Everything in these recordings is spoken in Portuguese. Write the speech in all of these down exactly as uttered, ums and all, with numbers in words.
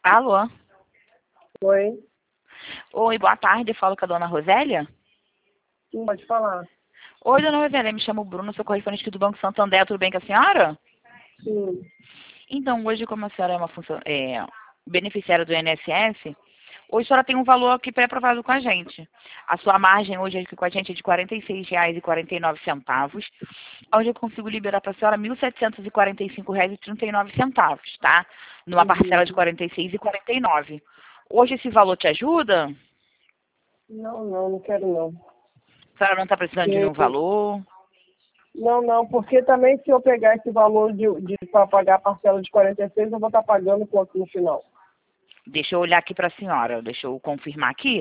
Alô? Oi, Oi, boa tarde. Falo com a dona Rosélia. sim, pode falar. Oi, dona Rosélia. Me chamo Bruno, sou correspondente aqui do Banco Santander. Tudo bem com a senhora? Sim. Então, hoje, como a senhora é uma função, é, beneficiária do I N S S, hoje a senhora tem um valor aqui pré-aprovado com a gente. A sua margem hoje aqui com a gente é de quarenta e seis reais e quarenta e nove centavos, onde eu consigo liberar para a senhora mil setecentos e quarenta e cinco reais e trinta e nove centavos, tá? Numa parcela de Uhum. quarenta e seis reais e quarenta e nove centavos. Hoje esse valor te ajuda? Não, não, não quero não. A senhora não está precisando de nenhum Porque, valor? não, não, porque também se eu pegar esse valor de, de para pagar a parcela de quarenta e seis, eu vou estar pagando quanto no final? Deixa eu olhar aqui para a senhora, deixa eu confirmar aqui.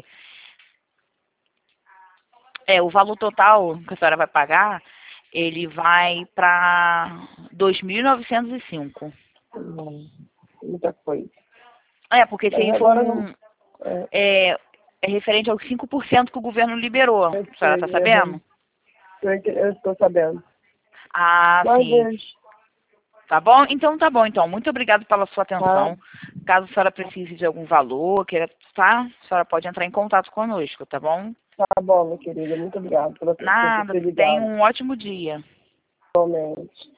É, o valor total que a senhora vai pagar, ele vai para dois mil novecentos e cinco. Não, muita coisa. É, porque esse Mas aí foi agora não. um... É, É, é referente aos cinco por cento que o governo liberou. A eu senhora está sei, sabendo? uhum. eu eu estou sabendo. Ah, Mas sim. deixa. Tá bom? Então tá bom, então. Muito obrigada pela sua Tá, atenção. Caso a senhora precise de algum valor, queira, tá? A senhora pode entrar em contato conosco, tá bom? tá bom, minha querida. Muito obrigada por, por Nada, ter tenha ligado. um ótimo dia. Igualmente.